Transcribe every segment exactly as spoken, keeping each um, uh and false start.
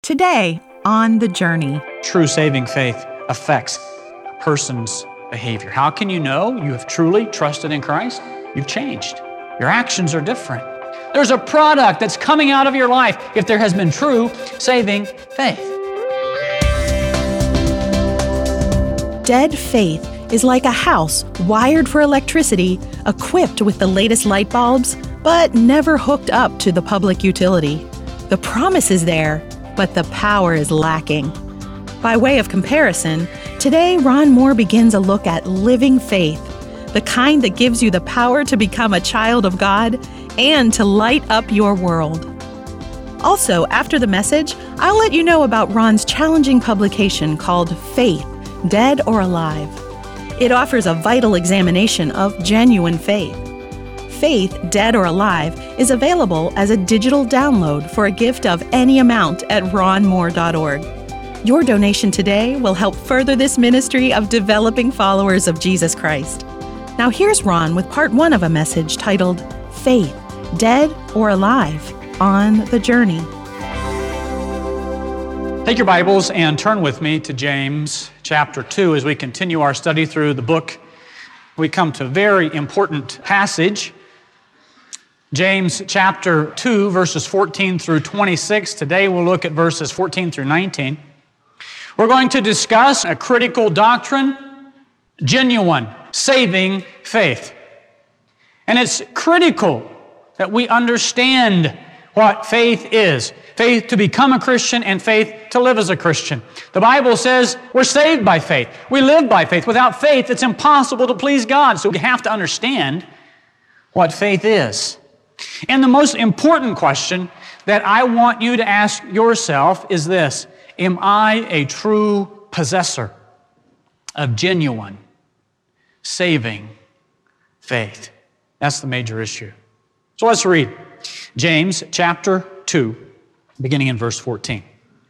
Today on The Journey. True saving faith affects a person's behavior. How can you know you have truly trusted in Christ? You've changed. Your actions are different. There's a product that's coming out of your life if there has been true saving faith. Dead faith is like a house wired for electricity, equipped with the latest light bulbs, but never hooked up to the public utility. The promise is there, but the power is lacking. By way of comparison, today Ron Moore begins a look at living faith, the kind that gives you the power to become a child of God and to light up your world. Also, after the message, I'll let you know about Ron's challenging publication called Faith, Dead or Alive. It offers a vital examination of genuine faith. Faith, Dead or Alive is available as a digital download for a gift of any amount at ron moore dot org. Your donation today will help further this ministry of developing followers of Jesus Christ. Now here's Ron with part one of a message titled Faith, Dead or Alive on The Journey. Take your Bibles and turn with me to James chapter two as we continue our study through the book. We come to a very important passage. James chapter two, verses fourteen through twenty-six. Today we'll look at verses fourteen through nineteen. We're going to discuss a critical doctrine, genuine, saving faith. And it's critical that we understand what faith is. Faith to become a Christian and faith to live as a Christian. The Bible says we're saved by faith. We live by faith. Without faith, it's impossible to please God. So we have to understand what faith is. And the most important question that I want you to ask yourself is this: am I a true possessor of genuine, saving faith? That's the major issue. So let's read James chapter two, beginning in verse fourteen.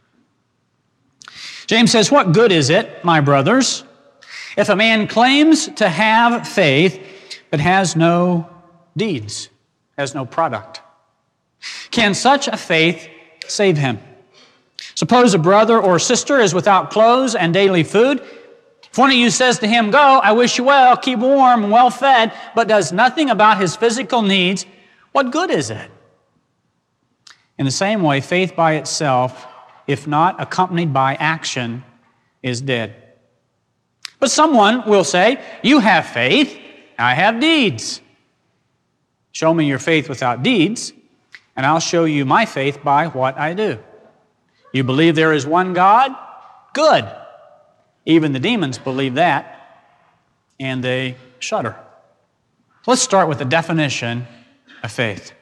James says, "What good is it, my brothers, if a man claims to have faith but has no deeds, has no product? Can such a faith save him? Suppose a brother or sister is without clothes and daily food. If one of you says to him, 'Go, I wish you well, keep warm and well fed,' but does nothing about his physical needs, what good is it? In the same way, faith by itself, if not accompanied by action, is dead. But someone will say, 'You have faith, I have deeds. Show me your faith without deeds, and I'll show you my faith by what I do. You believe there is one God? Good. Even the demons believe that, and they shudder.'" Let's start with the definition of faith.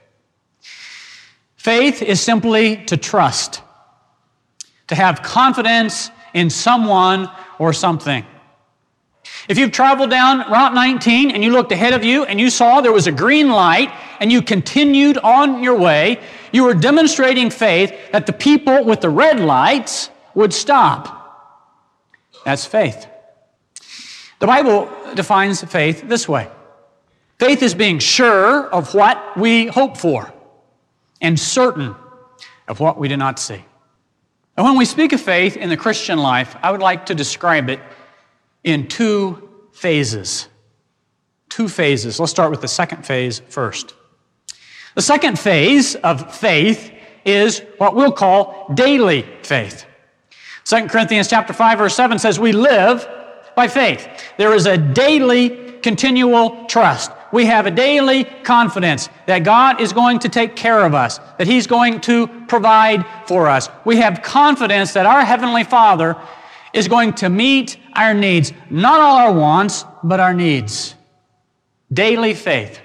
Faith is simply to trust, to have confidence in someone or something. If you've traveled down Route nineteen and you looked ahead of you and you saw there was a green light and you continued on your way, you were demonstrating faith that the people with the red lights would stop. That's faith. The Bible defines faith this way. Faith is being sure of what we hope for and certain of what we do not see. And when we speak of faith in the Christian life, I would like to describe it in two phases. Two phases. Let's start with the second phase first. The second phase of faith is what we'll call daily faith. Second Corinthians chapter five, verse seven says we live by faith. There is a daily, continual trust. We have a daily confidence that God is going to take care of us, that He's going to provide for us. We have confidence that our Heavenly Father is going to meet our needs, not all our wants, but our needs. Daily faith.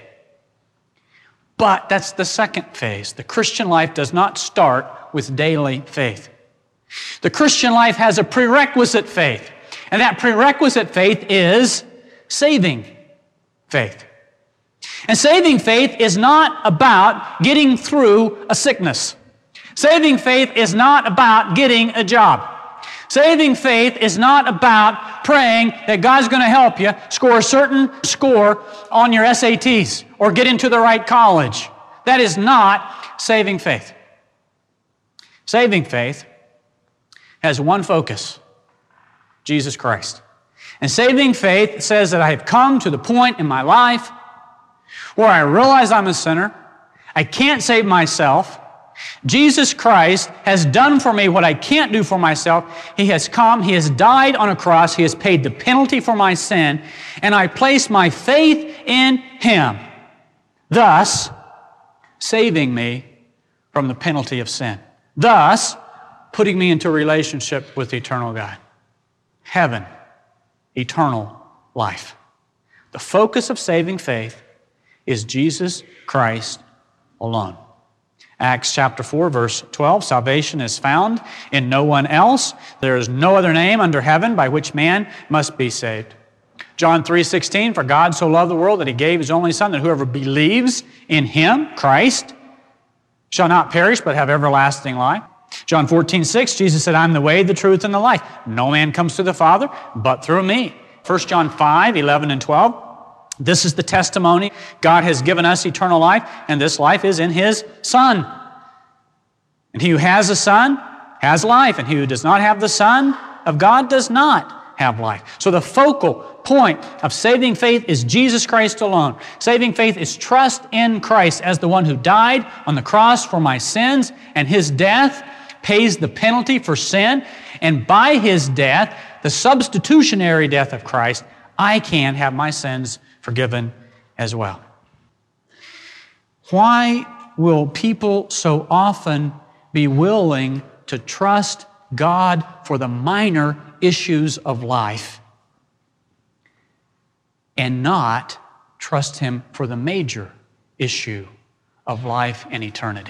But that's the second phase. The Christian life does not start with daily faith. The Christian life has a prerequisite faith, and that prerequisite faith is saving faith. And saving faith is not about getting through a sickness. Saving faith is not about getting a job. Saving faith is not about praying that God's going to help you score a certain score on your S A Ts or get into the right college. That is not saving faith. Saving faith has one focus: Jesus Christ. And saving faith says that I have come to the point in my life where I realize I'm a sinner. I can't save myself. Jesus Christ has done for me what I can't do for myself. He has come, He has died on a cross, He has paid the penalty for my sin, and I place my faith in Him, thus saving me from the penalty of sin, thus putting me into a relationship with the eternal God. Heaven, eternal life. The focus of saving faith is Jesus Christ alone. Acts chapter four, verse twelve, salvation is found in no one else. There is no other name under heaven by which man must be saved. John three sixteen, for God so loved the world that He gave His only Son, that whoever believes in Him, Christ, shall not perish but have everlasting life. John fourteen six, Jesus said, I'm the way, the truth, and the life. No man comes to the Father but through me. First John five, eleven and twelve, this is the testimony. God has given us eternal life, and this life is in His Son. And he who has a Son has life, and he who does not have the Son of God does not have life. So the focal point of saving faith is Jesus Christ alone. Saving faith is trust in Christ as the one who died on the cross for my sins, and His death pays the penalty for sin, and by His death, the substitutionary death of Christ, I can have my sins forgiven as well. Why will people so often be willing to trust God for the minor issues of life and not trust Him for the major issue of life and eternity?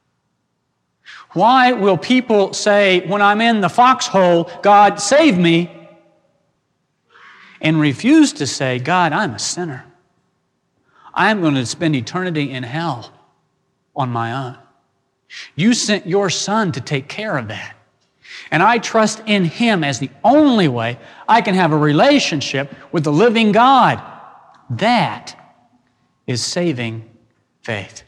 Why will people say, when I'm in the foxhole, God, save me, and refuse to say, God, I'm a sinner. I'm going to spend eternity in hell on my own. You sent your Son to take care of that. And I trust in Him as the only way I can have a relationship with the living God. That is saving faith.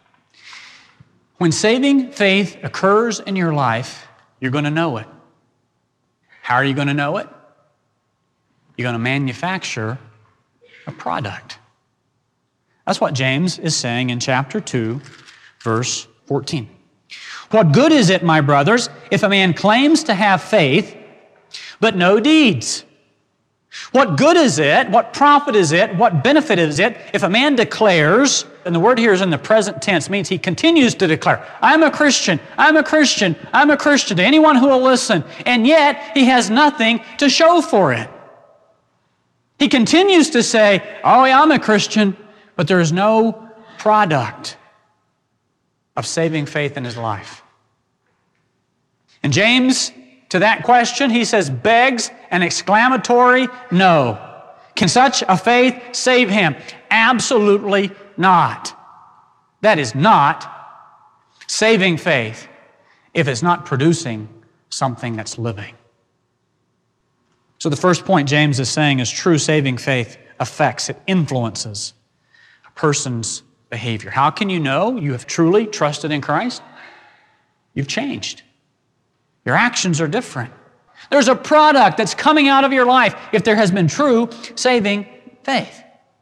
When saving faith occurs in your life, you're going to know it. How are you going to know it? You're going to manufacture a product. That's what James is saying in chapter two, verse fourteen. What good is it, my brothers, if a man claims to have faith, but no deeds? What good is it, what profit is it, what benefit is it, if a man declares, and the word here is in the present tense, means he continues to declare, I'm a Christian, I'm a Christian, I'm a Christian, to anyone who will listen, and yet he has nothing to show for it. He continues to say, oh yeah, I'm a Christian, but there is no product of saving faith in his life. And James, to that question, he says, begs an exclamatory no. Can such a faith save him? Absolutely not. That is not saving faith if it's not producing something that's living. So the first point James is saying is true saving faith affects, it influences a person's behavior. How can you know you have truly trusted in Christ? You've changed. Your actions are different. There's a product that's coming out of your life if there has been true saving faith.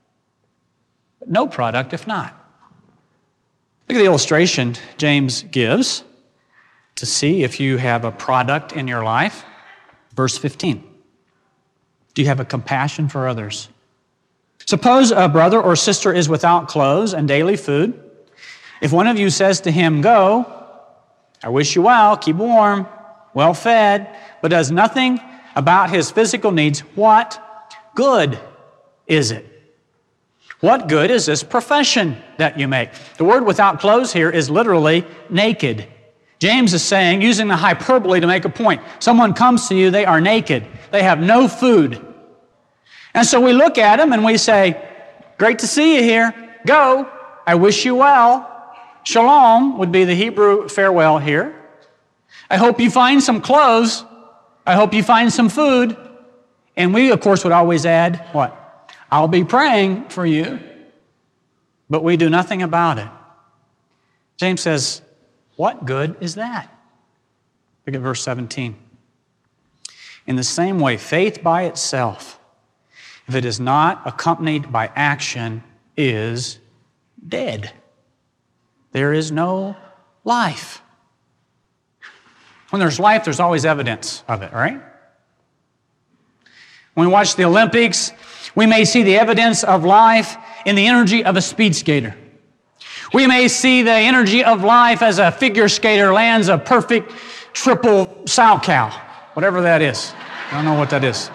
But no product if not. Look at the illustration James gives to see if you have a product in your life. Verse fifteen. Do you have a compassion for others? Suppose a brother or sister is without clothes and daily food. If one of you says to him, go, I wish you well, keep warm, well fed, but does nothing about his physical needs, what good is it? What good is this profession that you make? The word without clothes here is literally naked. James is saying, using the hyperbole to make a point, someone comes to you, they are naked. They have no food. And so we look at them and we say, great to see you here. Go. I wish you well. Shalom would be the Hebrew farewell here. I hope you find some clothes. I hope you find some food. And we, of course, would always add, what? I'll be praying for you. But we do nothing about it. James says, what good is that? Look at verse seventeen. In the same way, faith by itself, if it is not accompanied by action, is dead. There is no life. When there's life, there's always evidence of it, right? When we watch the Olympics, we may see the evidence of life in the energy of a speed skater. We may see the energy of life as a figure skater lands a perfect triple Salchow, whatever that is. I don't know what that is.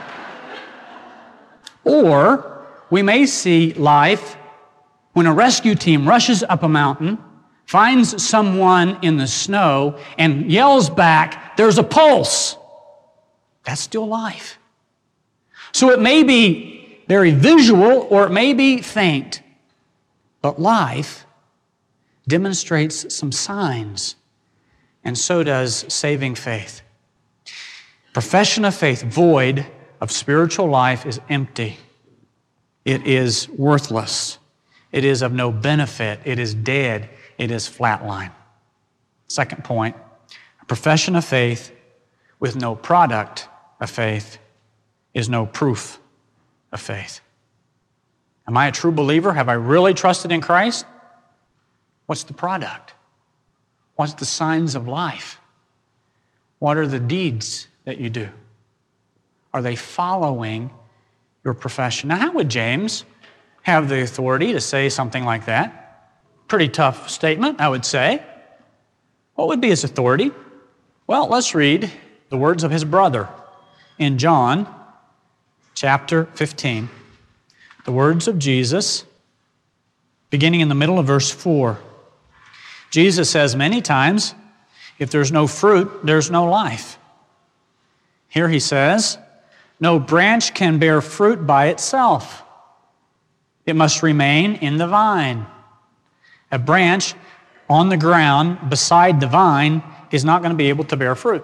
Or we may see life when a rescue team rushes up a mountain, finds someone in the snow, and yells back, "There's a pulse." That's still life. So it may be very visual or it may be faint, but life demonstrates some signs, and so does saving faith. Profession of faith void of spiritual life is empty. It is worthless. It is of no benefit. It is dead. It is flatline. Second point, a profession of faith with no product of faith is no proof of faith. Am I a true believer? Have I really trusted in Christ? What's the product? What's the signs of life? What are the deeds that you do? Are they following your profession? Now, how would James have the authority to say something like that? Pretty tough statement, I would say. What would be his authority? Well, let's read the words of his brother in John chapter fifteen. The words of Jesus, beginning in the middle of verse four. Jesus says many times, if there's no fruit, there's no life. Here he says, no branch can bear fruit by itself. It must remain in the vine. A branch on the ground beside the vine is not going to be able to bear fruit.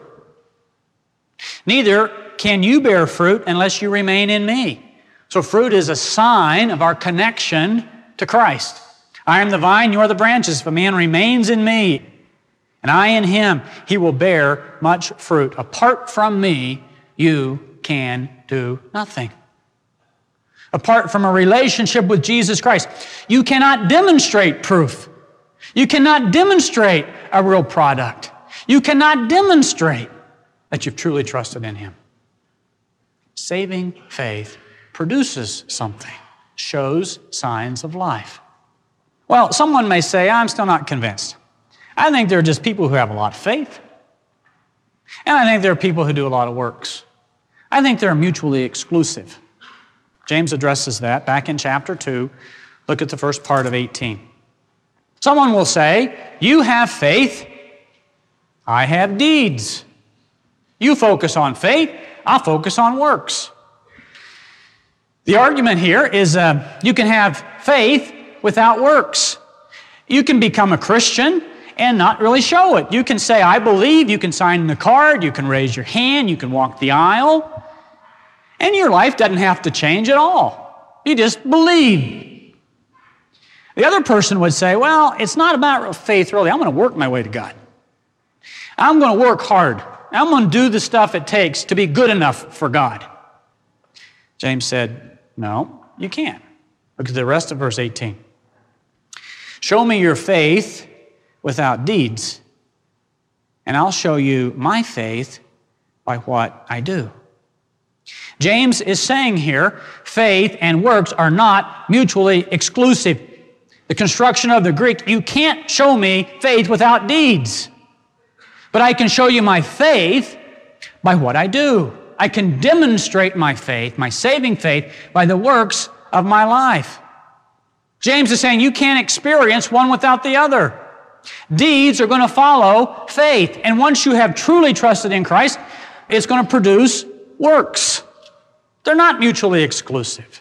Neither can you bear fruit unless you remain in me. So fruit is a sign of our connection to Christ. I am the vine, you are the branches. If a man remains in me, and I in him, he will bear much fruit. Apart from me, you can do nothing. Apart from a relationship with Jesus Christ, you cannot demonstrate proof. You cannot demonstrate a real product. You cannot demonstrate that you've truly trusted in him. Saving faith produces something, shows signs of life. Well, someone may say, I'm still not convinced. I think there are just people who have a lot of faith. And I think there are people who do a lot of works. I think they're mutually exclusive. James addresses that back in chapter two. Look at the first part of eighteen. Someone will say, you have faith, I have deeds. You focus on faith, I'll focus on works. The argument here is uh, you can have faith without works. You can become a Christian and not really show it. You can say, I believe, you can sign the card, you can raise your hand, you can walk the aisle, and your life doesn't have to change at all. You just believe. The other person would say, well, it's not about faith really. I'm going to work my way to God. I'm going to work hard. I'm going to do the stuff it takes to be good enough for God. James said, no, you can't. Look at the rest of verse eighteen. Show me your faith without deeds, and I'll show you my faith by what I do. James is saying here, faith and works are not mutually exclusive. The construction of the Greek, you can't show me faith without deeds. But I can show you my faith by what I do. I can demonstrate my faith, my saving faith, by the works of my life. James is saying you can't experience one without the other. Deeds are going to follow faith. And once you have truly trusted in Christ, it's going to produce works. They're not mutually exclusive.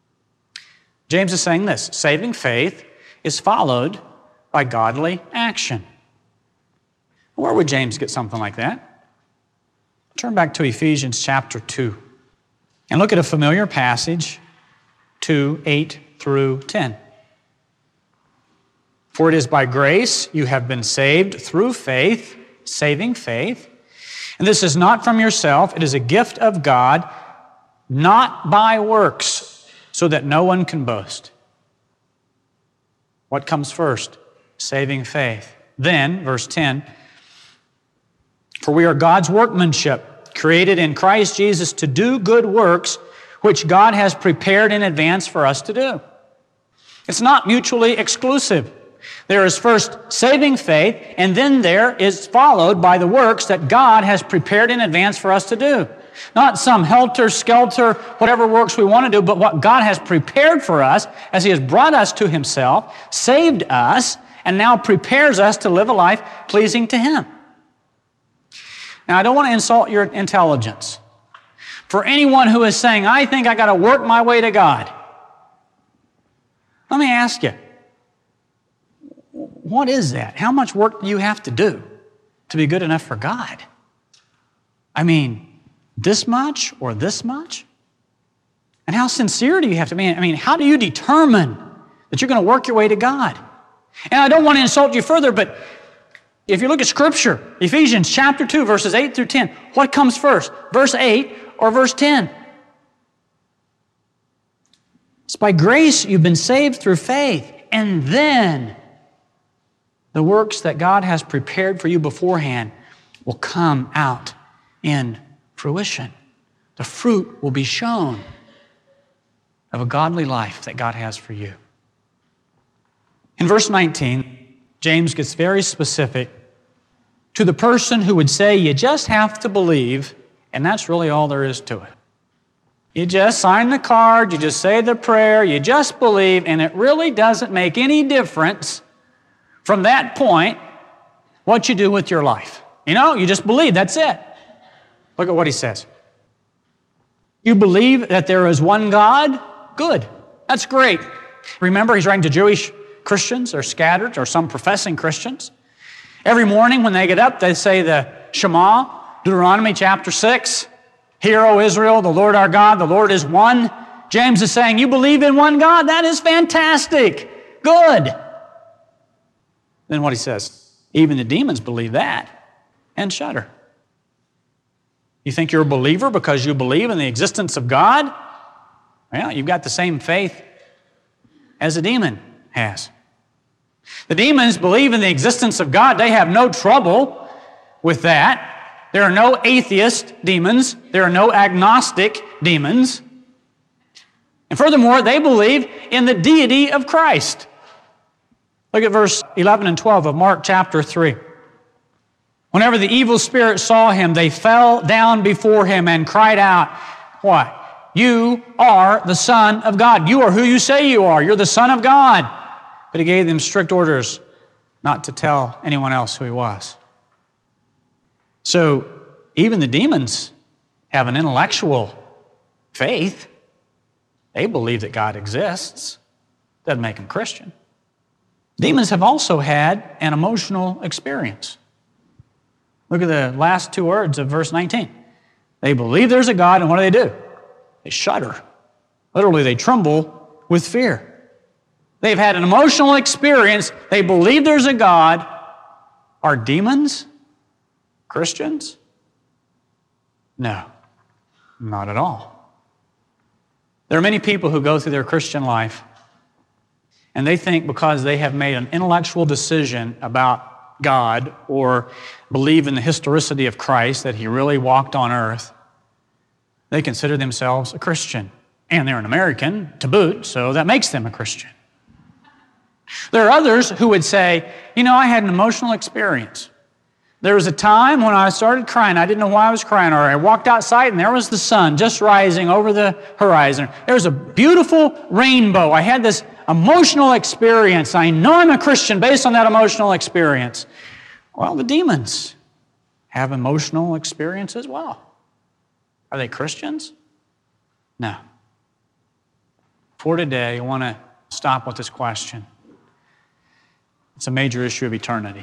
James is saying this, saving faith is followed by godly action. Where would James get something like that? Turn back to Ephesians chapter two and look at a familiar passage, two, eight through ten. For it is by grace you have been saved through faith, saving faith, And this is not from yourself. It is a gift of God, not by works, so that no one can boast. What comes first? Saving faith. Then, verse ten, for we are God's workmanship, created in Christ Jesus to do good works, which God has prepared in advance for us to do. It's not mutually exclusive. There is first saving faith, and then there is followed by the works that God has prepared in advance for us to do. Not some helter-skelter, whatever works we want to do, but what God has prepared for us as He has brought us to Himself, saved us, and now prepares us to live a life pleasing to Him. Now, I don't want to insult your intelligence. For anyone who is saying, I think I got to work my way to God, let me ask you, what is that? How much work do you have to do to be good enough for God? I mean, this much or this much? And how sincere do you have to be? I mean, how do you determine that you're going to work your way to God? And I don't want to insult you further, but if you look at Scripture, Ephesians chapter two, verses eight through ten, what comes first? Verse eight or verse ten? It's by grace you've been saved through faith, and then the works that God has prepared for you beforehand will come out in fruition. The fruit will be shown of a godly life that God has for you. In verse nineteen, James gets very specific to the person who would say you just have to believe, and that's really all there is to it. You just sign the card, you just say the prayer, you just believe, and it really doesn't make any difference from that point what you do with your life. You know, you just believe, that's it. Look at what he says. You believe that there is one God? Good. That's great. Remember, he's writing to Jewish Christians or scattered or some professing Christians. Every morning when they get up, they say the Shema, Deuteronomy chapter six. Hear, O Israel, the Lord our God, the Lord is one. James is saying, you believe in one God? That is fantastic. Good. Then what he says, even the demons believe that and shudder. You think you're a believer because you believe in the existence of God? Well, you've got the same faith as a demon has. The demons believe in the existence of God. They have no trouble with that. There are no atheist demons. There are no agnostic demons. And furthermore, they believe in the deity of Christ. Look at verse eleven and twelve of Mark chapter three. Whenever the evil spirit saw him, they fell down before him and cried out, what? You are the Son of God. You are who you say you are. You're the Son of God. But he gave them strict orders not to tell anyone else who he was. So even the demons have an intellectual faith. They believe that God exists. Doesn't make them Christian. Demons have also had an emotional experience. Look at the last two words of verse nineteen. They believe there's a God, and what do they do? They shudder. Literally, they tremble with fear. They've had an emotional experience. They believe there's a God. Are demons Christians? No, not at all. There are many people who go through their Christian life and they think because they have made an intellectual decision about God or believe in the historicity of Christ, that He really walked on earth, they consider themselves a Christian. And they're an American to boot, so that makes them a Christian. There are others who would say, you know, I had an emotional experience. There was a time when I started crying. I didn't know why I was crying. Or I walked outside and there was the sun just rising over the horizon. There was a beautiful rainbow. I had this emotional experience. I know I'm a Christian based on that emotional experience. Well, the demons have emotional experience as well. Are they Christians? No. For today, I want to stop with this question. It's a major issue of eternity.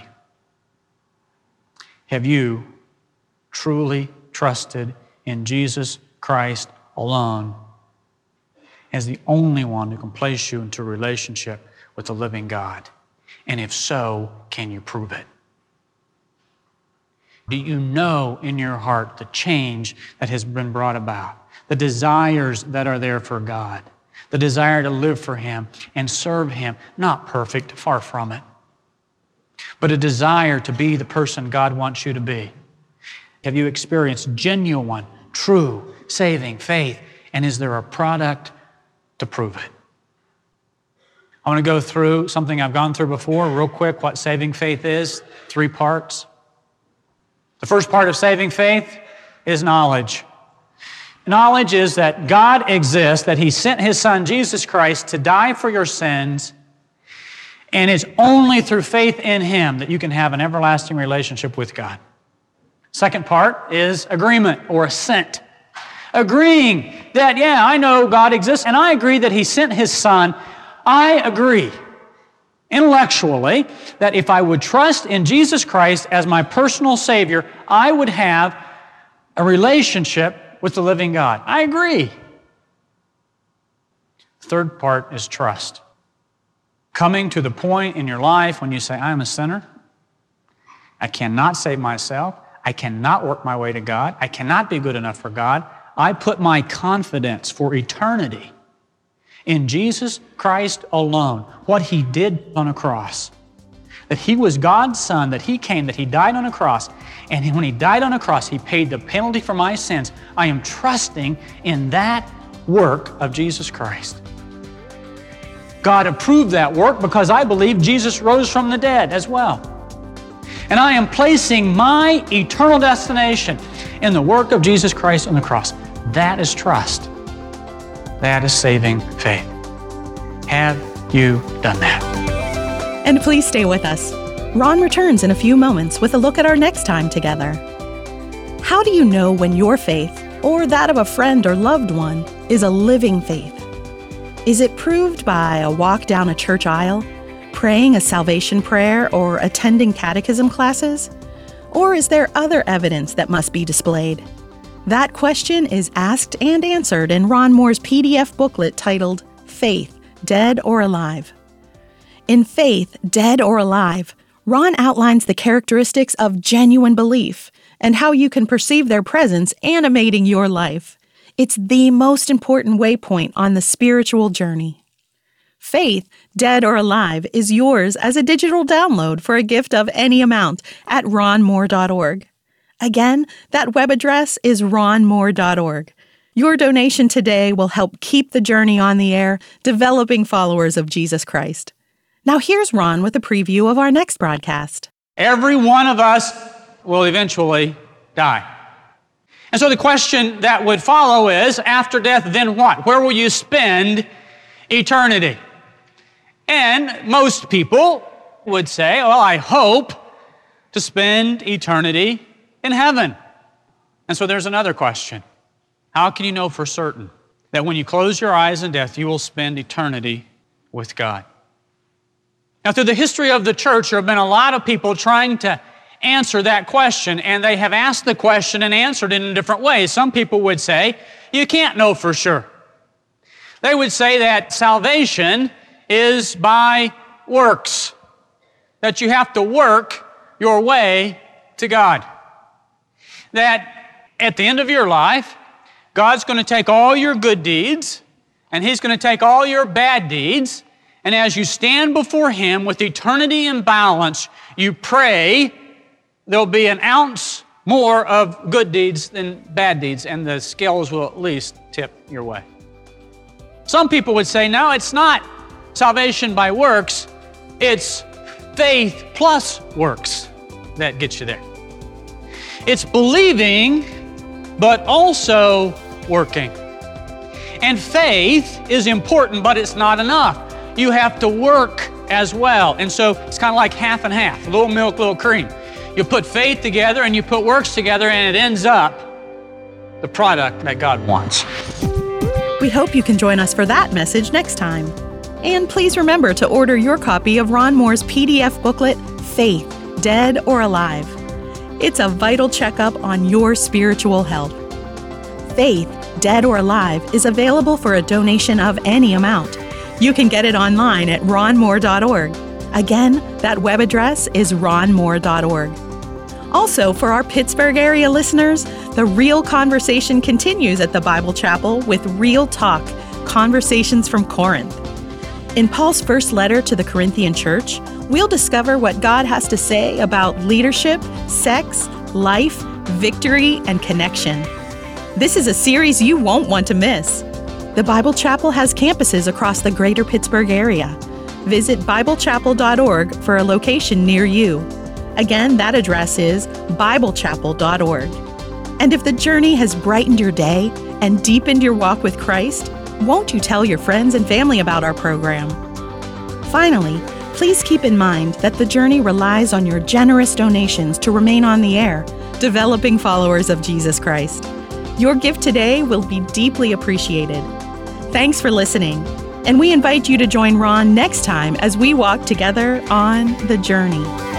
Have you truly trusted in Jesus Christ alone as the only one who can place you into a relationship with the living God? And if so, can you prove it? Do you know in your heart the change that has been brought about? The desires that are there for God? The desire to live for Him and serve Him, not perfect, far from it, but a desire to be the person God wants you to be. Have you experienced genuine, true, saving faith? And is there a product to prove it? I want to go through something I've gone through before, real quick, what saving faith is. Three parts. The first part of saving faith is knowledge. Knowledge is that God exists, that He sent His Son, Jesus Christ, to die for your sins, and it's only through faith in Him that you can have an everlasting relationship with God. Second part is agreement or assent. Agreeing that, yeah, I know God exists, and I agree that He sent His Son. I agree intellectually that if I would trust in Jesus Christ as my personal Savior, I would have a relationship with the living God. I agree. Third part is trust. Coming to the point in your life when you say, I am a sinner. I cannot save myself. I cannot work my way to God. I cannot be good enough for God. I put my confidence for eternity in Jesus Christ alone, what He did on a cross. That He was God's Son, that He came, that He died on a cross, and when He died on a cross, He paid the penalty for my sins. I am trusting in that work of Jesus Christ. God approved that work because I believe Jesus rose from the dead as well. And I am placing my eternal destination in the work of Jesus Christ on the cross. That is trust. That is saving faith. Have you done that? And please stay with us. Ron returns in a few moments with a look at our next time together. How do you know when your faith, or that of a friend or loved one, is a living faith? Is it proved by a walk down a church aisle, praying a salvation prayer, or attending catechism classes? Or is there other evidence that must be displayed? That question is asked and answered in Ron Moore's P D F booklet titled Faith, Dead or Alive. In Faith, Dead or Alive, Ron outlines the characteristics of genuine belief and how you can perceive their presence animating your life. It's the most important waypoint on the spiritual journey. Faith, Dead or Alive is yours as a digital download for a gift of any amount at ron moore dot org. Again, that web address is ron moore dot org. Your donation today will help keep the journey on the air, developing followers of Jesus Christ. Now here's Ron with a preview of our next broadcast. Every one of us will eventually die. And so the question that would follow is, after death, then what? Where will you spend eternity? And most people would say, well, I hope to spend eternity in heaven. And so there's another question. How can you know for certain that when you close your eyes in death, you will spend eternity with God? Now, through the history of the church, there have been a lot of people trying to answer that question, and they have asked the question and answered it in different ways. Some people would say, you can't know for sure. They would say that salvation is by works, that you have to work your way to God. That at the end of your life, God's going to take all your good deeds, and He's going to take all your bad deeds, and as you stand before Him with eternity in balance, you pray there'll be an ounce more of good deeds than bad deeds, and the scales will at least tip your way. Some people would say, no, it's not salvation by works, it's faith plus works that gets you there. It's believing, but also working. And faith is important, but it's not enough. You have to work as well. And so it's kind of like half and half, little milk, little cream. You put faith together and you put works together, and it ends up the product that God wants. We hope you can join us for that message next time. And please remember to order your copy of Ron Moore's P D F booklet, Faith, Dead or Alive. It's a vital checkup on your spiritual health. Faith, Dead or Alive is available for a donation of any amount. You can get it online at ron moore dot org. Again, that web address is ron moore dot org. Also, for our Pittsburgh area listeners, the real conversation continues at the Bible Chapel with Real Talk, Conversations from Corinth. In Paul's first letter to the Corinthian church, we'll discover what God has to say about leadership, sex, life, victory, and connection. This is a series you won't want to miss. The Bible Chapel has campuses across the greater Pittsburgh area. Visit bible chapel dot org for a location near you. Again, that address is bible chapel dot org. And if the journey has brightened your day and deepened your walk with Christ, won't you tell your friends and family about our program? Finally, please keep in mind that the journey relies on your generous donations to remain on the air, developing followers of Jesus Christ. Your gift today will be deeply appreciated. Thanks for listening, and we invite you to join Ron next time as we walk together on the journey.